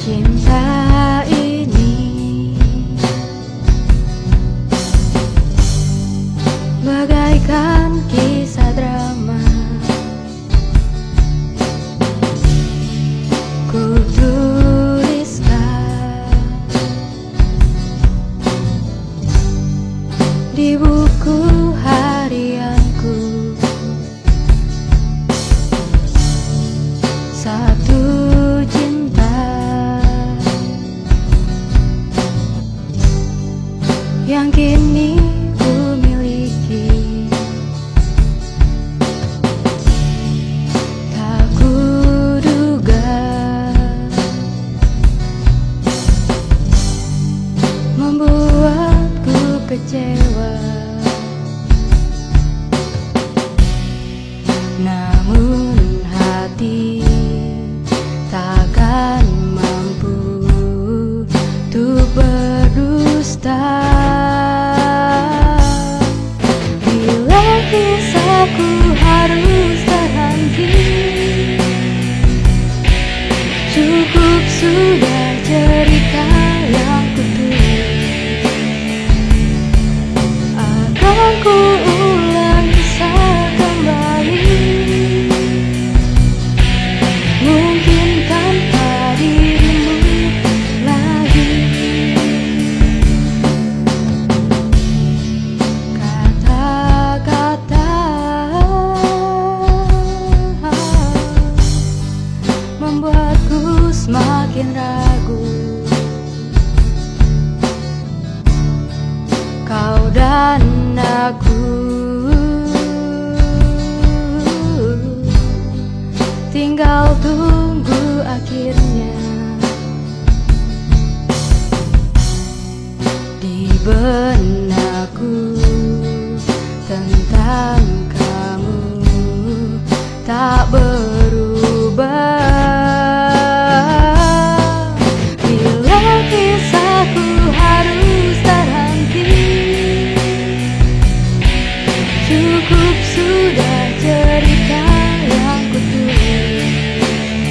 Cinta ini bagaikan kisah drama, ku tuliskan di buku harianku. Satu cinta yang kini ku miliki, tak kuduga membuatku kecewa. Namun hati takkan mampu untuk berdusta bila kisahku harus terhenti. Cukup sudah cerita yang kutulis, akan ku ulang kisah kembali, mungkin tanpa dirimu lagi. Kata-kata membuatku semakin ragu. Kau dan aku tinggal tunggu akhirnya. Di benakku tentang kamu tak berubah. Bila kisahku harus terhenti, cukup sudah cerita yang kutulis,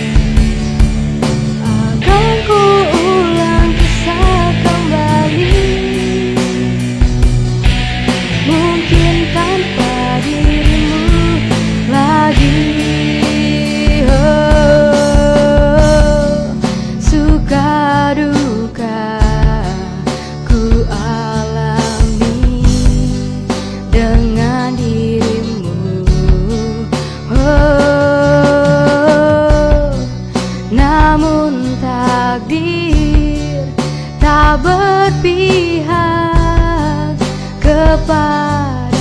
akan ku ulang kisah kembali, mungkin tanpa dirimu lagi. Oh, suka duka ku alami dengan dirimu. Oh, namun takdir tak berpihak kepadaku.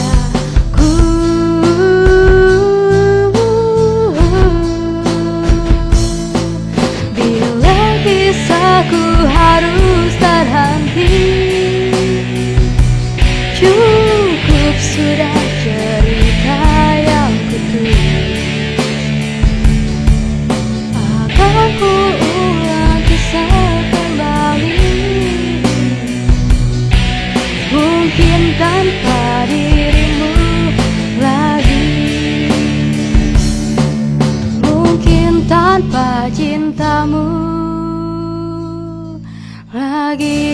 Bila kisahku harus terhenti, cukup sudah cerita yang kutulis, akan ku ulang kisah kembali, mungkin tanpa dirimu lagi, mungkin tanpa cintamu lagi.